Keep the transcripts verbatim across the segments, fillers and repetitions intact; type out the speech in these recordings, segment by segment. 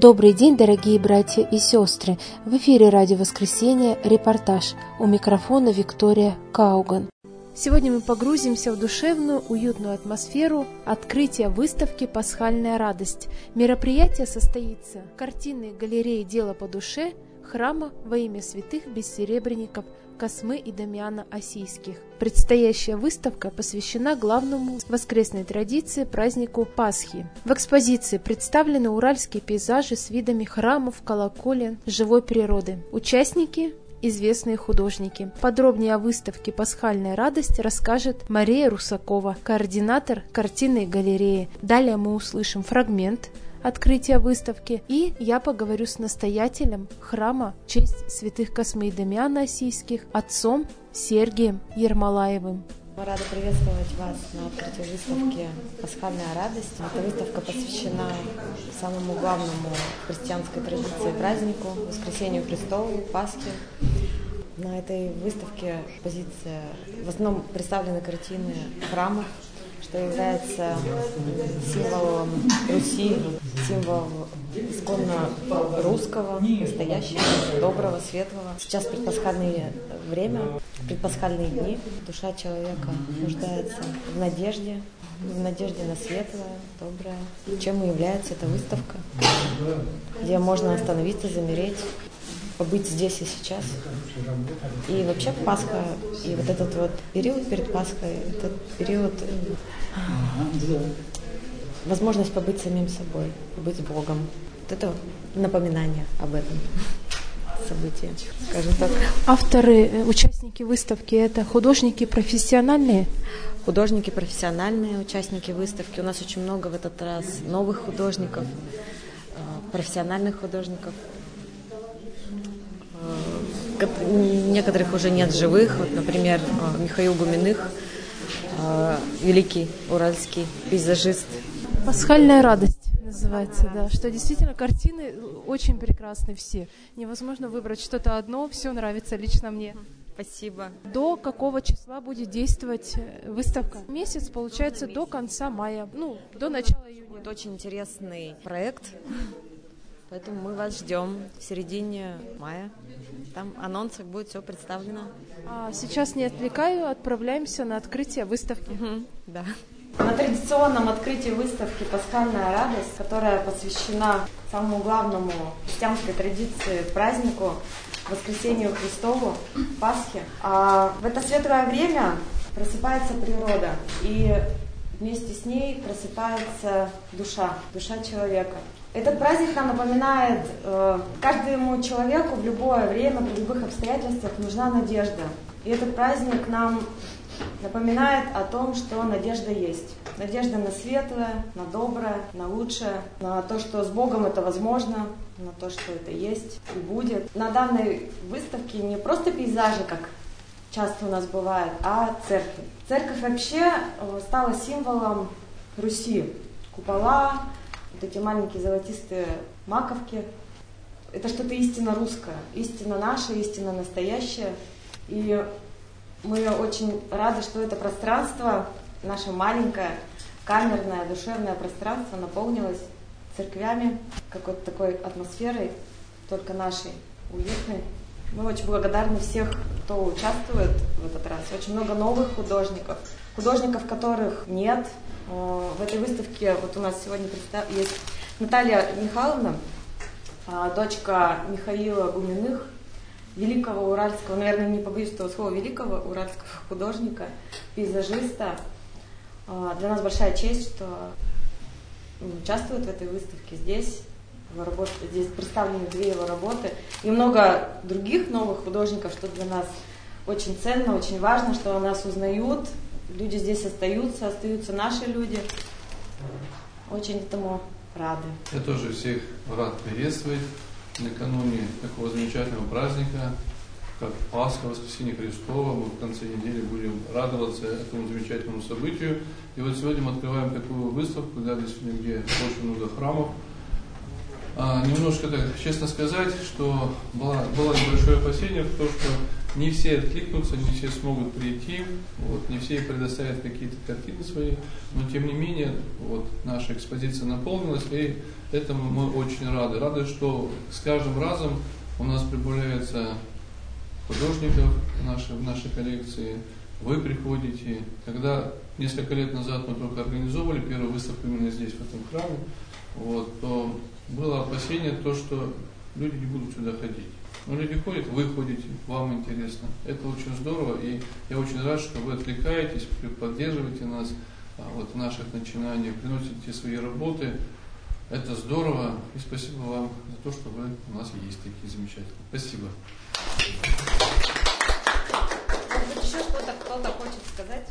Добрый день, дорогие братья и сестры! В эфире «Радио Воскресенье» репортаж. У микрофона Виктория Кауган. Сегодня мы погрузимся в душевную, уютную атмосферу открытия выставки «Пасхальная радость». Мероприятие состоится в картинной галерее «Дело по душе» храма во имя святых бессеребренников Космы и Дамиана Осийских. Предстоящая выставка посвящена главному воскресной традиции празднику Пасхи. В экспозиции представлены уральские пейзажи с видами храмов, колоколен, живой природы. Участники – известные художники. Подробнее о выставке «Пасхальная радость» расскажет Мария Русакова, координатор картинной галереи. Далее мы услышим фрагмент открытия выставки, и я поговорю с настоятелем храма в честь святых Космы и Дамиана Осийских, отцом Сергием Ермолаевым. Мы рады приветствовать вас на открытии выставки «Пасхальная радость». Эта выставка посвящена самому главному христианской традиции празднику, Воскресению Христову, Пасхе. На этой выставке позиция, в основном представлены картины храмов, что является символом Руси, символом исконно русского, настоящего, доброго, светлого. Сейчас предпасхальное время, предпасхальные дни. Душа человека нуждается в надежде, в надежде на светлое, доброе. Чем и является эта выставка, где можно остановиться, замереть, побыть здесь и сейчас. И вообще Пасха, и вот этот вот период перед Пасхой, этот период, возможность побыть самим собой, побыть с Богом. Вот это напоминание об этом событии, скажем так. Авторы, участники выставки – это художники профессиональные? Художники профессиональные, участники выставки. У нас очень много в этот раз новых художников, профессиональных художников. Некоторых уже нет живых, вот, например, Михаил Гуменных, великий уральский пейзажист. «Пасхальная радость» называется, да, что действительно картины очень прекрасны все. Невозможно выбрать что-то одно, все нравится лично мне. Спасибо. До какого числа будет действовать выставка? Месяц, получается, до конца мая, ну, до начала июня. Это очень интересный проект. Поэтому мы вас ждем в середине мая. Там анонсах будет все представлено. А сейчас, не отвлекаю, отправляемся на открытие выставки. Угу, да. На традиционном открытии выставки «Пасхальная радость», которая посвящена самому главному христианской традиции празднику Воскресению Христову, Пасхе. А в это светлое время просыпается природа, и вместе с ней просыпается душа, душа человека. Этот праздник нам напоминает, э, каждому человеку в любое время, при любых обстоятельствах нужна надежда. И этот праздник нам напоминает о том, что надежда есть. Надежда на светлое, на доброе, на лучшее, на то, что с Богом это возможно, на то, что это есть и будет. На данной выставке не просто пейзажи, как часто у нас бывает, а церковь. Церковь вообще стала символом Руси. Купола, вот эти маленькие золотистые маковки. Это что-то истинно русское, истинно наше, истинно настоящее. И мы очень рады, что это пространство, наше маленькое, камерное, душевное пространство наполнилось церквями, какой-то такой атмосферой, только нашей, уютной. Мы очень благодарны всех, кто участвует в этот раз. Очень много новых художников, художников, которых нет. В этой выставке вот у нас сегодня есть Наталья Михайловна, дочка Михаила Гуменных, великого уральского, наверное, не побоюсь этого слова, великого уральского художника, пейзажиста. Для нас большая честь, что участвует в этой выставке здесь. Его работы, здесь представлены две его работы. И много других новых художников, что для нас очень ценно, очень важно, что нас узнают. Люди здесь остаются, остаются наши люди. Очень этому рады. Я тоже всех рад приветствовать накануне такого замечательного праздника, как Пасха, Воскресение Христово. Мы в конце недели будем радоваться этому замечательному событию. И вот сегодня мы открываем такую выставку, да, действительно, где очень много храмов. А, немножко так, честно сказать, что было, было небольшое опасение в том, что Не все откликнутся, не все смогут прийти, вот, не все предоставят какие-то картины свои, но тем не менее вот, наша экспозиция наполнилась, и этому мы очень рады. Рады, что с каждым разом у нас прибавляется художников в нашей, в нашей коллекции, вы приходите. Когда несколько лет назад мы только организовывали первую выставку именно здесь, в этом храме, вот, то было опасение то, что люди не будут сюда ходить. Но люди ходят, вы ходите, вам интересно. Это очень здорово, и я очень рад, что вы отвлекаетесь, поддерживаете нас вот, в наших начинаниях, приносите свои работы. Это здорово, и спасибо вам за то, что вы у нас есть такие замечательные. Спасибо. Может быть, еще что-то кто-то хочет сказать?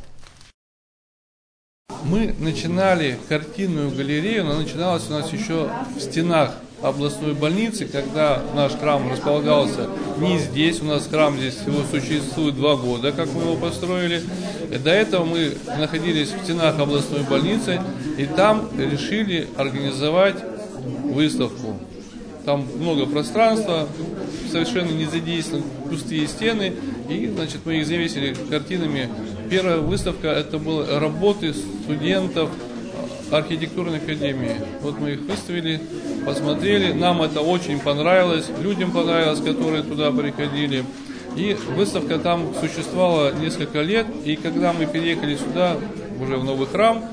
Мы начинали картинную галерею, она начиналась у нас еще в стенах областной больницы, когда наш храм располагался не здесь, у нас храм здесь всего существует два года, как мы его построили. И до этого мы находились в стенах областной больницы, и там решили организовать выставку. Там много пространства, совершенно не задействованы, пустые стены, и, значит, мы их завесили картинами. Первая выставка — это были работы студентов архитектурной академии. Вот мы их выставили, посмотрели, нам это очень понравилось, людям понравилось, которые туда приходили. И выставка там существовала несколько лет, и когда мы переехали сюда, уже в новый храм,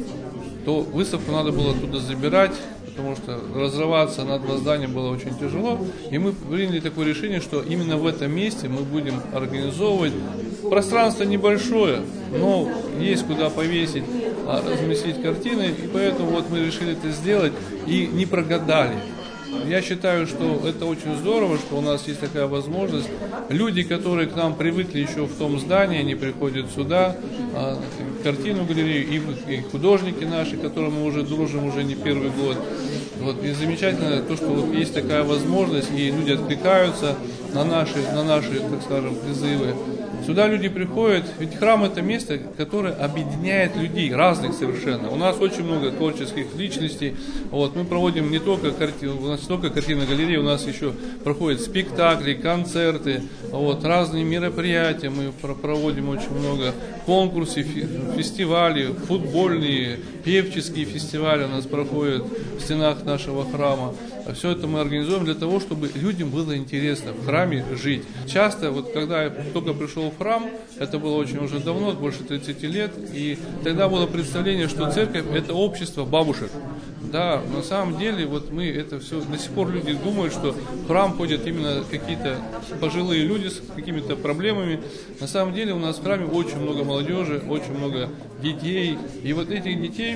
то выставку надо было оттуда забирать, потому что разрываться на два здания было очень тяжело. И мы приняли такое решение, что именно в этом месте мы будем организовывать. Пространство небольшое, но есть куда повесить, разместить картины, и поэтому вот мы решили это сделать и не прогадали. Я считаю, что это очень здорово, что у нас есть такая возможность. Люди, которые к нам привыкли еще в том здании, они приходят сюда, картину галерею, и художники наши, к которым мы уже дружим уже не первый год. Вот, и замечательно то, что вот есть такая возможность, и люди откликаются на наши, на наши, так скажем, призывы. Сюда люди приходят, ведь храм — это место, которое объединяет людей, разных совершенно. У нас очень много творческих личностей. Вот, мы проводим не только картины, у нас не только картинная галерея, у нас еще проходят спектакли, концерты, вот, разные мероприятия. Мы проводим очень много конкурсов, фестивалей, футбольные, певческие фестивали у нас проходят в стенах нашего храма. Все это мы организуем для того, чтобы людям было интересно в храме жить. Часто, вот когда я только пришел в храм, это было очень уже давно, больше тридцати лет, и тогда было представление, что церковь — это общество бабушек. Да, на самом деле, вот мы это все, до сих пор люди думают, что в храм ходят именно какие-то пожилые люди с какими-то проблемами. На самом деле у нас в храме очень много молодежи, очень много детей, и вот этих детей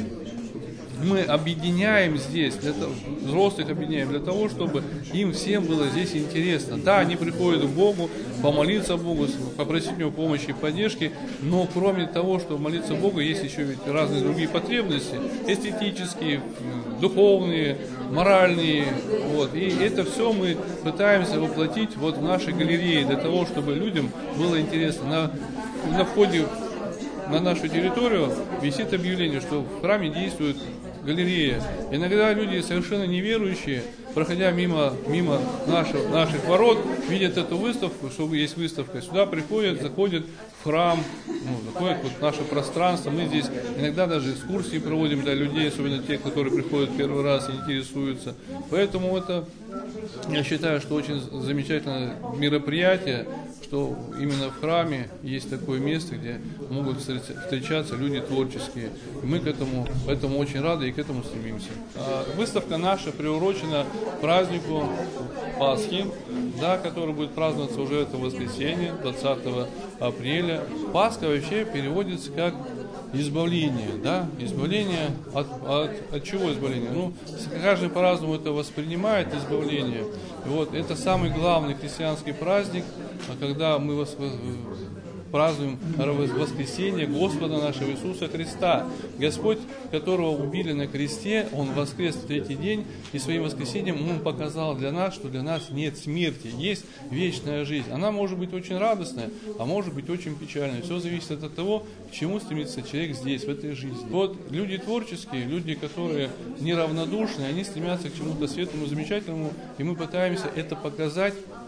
мы объединяем здесь, для того, взрослых объединяем, для того, чтобы им всем было здесь интересно. Да, они приходят к Богу, помолиться Богу, попросить у Него помощи и поддержки, но кроме того, что молиться Богу, есть еще ведь разные другие потребности, эстетические, духовные, моральные. Вот. И это все мы пытаемся воплотить вот в нашей галерее, для того, чтобы людям было интересно. На, на входе на нашу территорию висит объявление, что в храме действует галерея. Иногда люди совершенно неверующие, проходя мимо, мимо наших, наших ворот, видят эту выставку, что есть выставка, сюда приходят, заходят в храм, ну, заходят вот в наше пространство. Мы здесь иногда даже экскурсии проводим для людей, особенно тех, которые приходят первый раз и интересуются. Поэтому это, я считаю, что очень замечательное мероприятие, что именно в храме есть такое место, где могут встречаться люди творческие. И мы к этому, этому очень рады и к этому стремимся. Выставка наша приурочена к празднику Пасхи, да, который будет праздноваться уже это воскресенье, двадцатого апреля. Пасха вообще переводится как избавление, да, избавление от, от, от чего избавление? Ну, каждый по-разному это воспринимает, избавление. И вот это самый главный христианский праздник, когда мы вос, празднуем воскресение Господа нашего Иисуса Христа. Господь, которого убили на кресте, Он воскрес в третий день, и своим воскресением Он показал для нас, что для нас нет смерти, есть вечная жизнь. Она может быть очень радостная, а может быть очень печальная. Все зависит от того, к чему стремится человек здесь, в этой жизни. Вот люди творческие, люди, которые неравнодушны, они стремятся к чему-то светлому, замечательному, и мы пытаемся это показать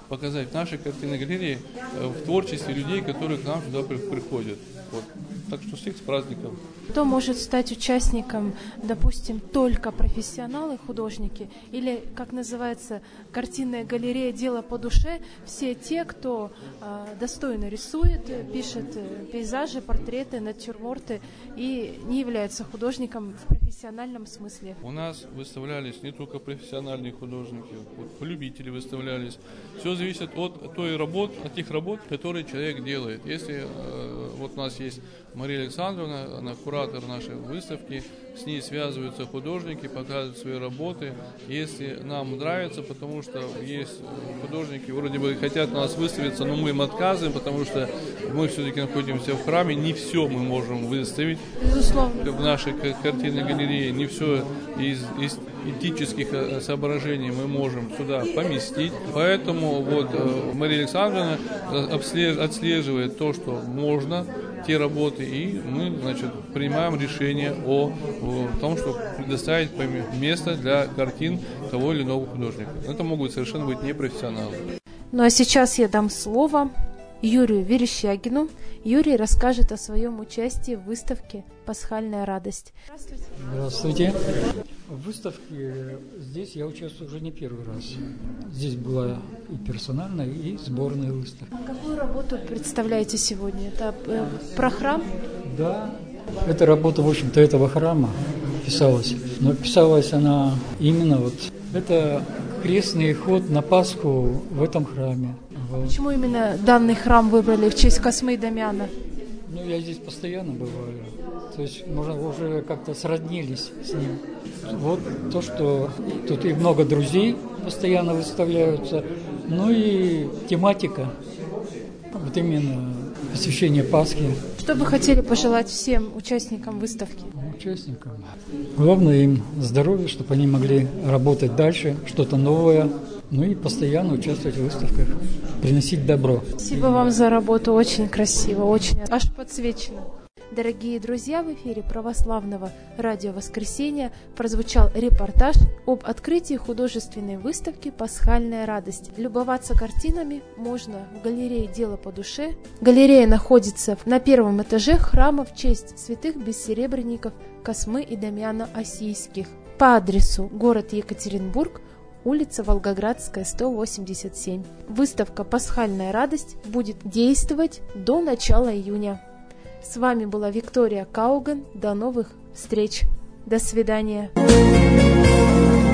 показать в нашей картинной галерее в творчестве людей, которые к нам сюда приходят. Вот. Так что всех с праздником. Кто может стать участником, допустим, только профессионалы, художники, или, как называется, картинная галерея «Дело по душе», все те, кто э, достойно рисует, пишет пейзажи, портреты, натюрморты и не является художником в профессиональном смысле. У нас выставлялись не только профессиональные художники, вот, любители выставлялись. Все зависит от той работы, от тех работ, которые человек делает. Если э, вот у нас есть Мария Александровна, она куратор нашей выставки, с ней связываются художники, показывают свои работы. Если нам нравится, потому что есть художники, вроде бы хотят у нас выставиться, но мы им отказываем, потому что мы все-таки находимся в храме, не все мы можем выставить. Безусловно. В нашей картинной галерее не все из, из этических соображений мы можем сюда поместить. Поэтому вот Мария Александровна отслеживает то, что можно, те работы, и мы, значит, принимаем решение о, о том, чтобы предоставить место для картин того или иного художника. Это могут совершенно быть непрофессионалы. Ну а сейчас я дам слово Юрию Верещагину. Юрий расскажет о своем участии в выставке «Пасхальная радость». Здравствуйте. Здравствуйте. В выставке здесь я участвую уже не первый раз. Здесь была и персональная, и сборная выставка. Какую работу представляете сегодня? Это э, про храм? Да. Эта работа, в общем-то, этого храма писалась. Но писалась она именно вот... Это крестный ход на Пасху в этом храме. Вот. Почему именно данный храм выбрали в честь Космы и Дамиана? Ну, я здесь постоянно бываю. То есть, можно уже как-то сроднились с ним. Вот то, что тут и много друзей постоянно выставляются, ну и тематика, вот именно посвящение Пасхи. Что бы хотели пожелать всем участникам выставки? Участникам. Главное им здоровья, чтобы они могли работать дальше, что-то новое, ну и постоянно участвовать в выставках, приносить добро. Спасибо вам за работу, очень красиво, очень аж подсвечено. Дорогие друзья, в эфире православного радио «Воскресенье» прозвучал репортаж об открытии художественной выставки «Пасхальная радость». Любоваться картинами можно в галерее «Дело по душе». Галерея находится на первом этаже храма в честь святых бессеребренников Космы и Дамиана Осийских по адресу город Екатеринбург, улица Волгоградская, сто восемьдесят семь. Выставка «Пасхальная радость» будет действовать до начала июня. С вами была Виктория Кауган. До новых встреч. До свидания.